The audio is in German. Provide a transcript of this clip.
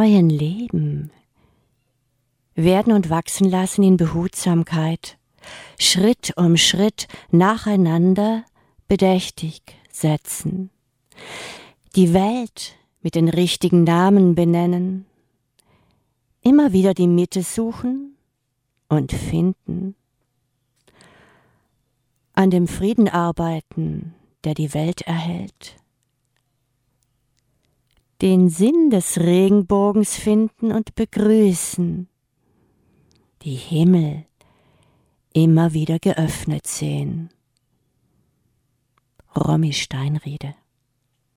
neuen Leben werden und wachsen lassen in Behutsamkeit, Schritt um Schritt nacheinander bedächtig setzen, die Welt mit den richtigen Namen benennen, immer wieder die Mitte suchen und finden, an dem Frieden arbeiten, der die Welt erhält, den Sinn des Regenbogens finden und begrüßen, die Himmel immer wieder geöffnet sehen. Romy Steinriede.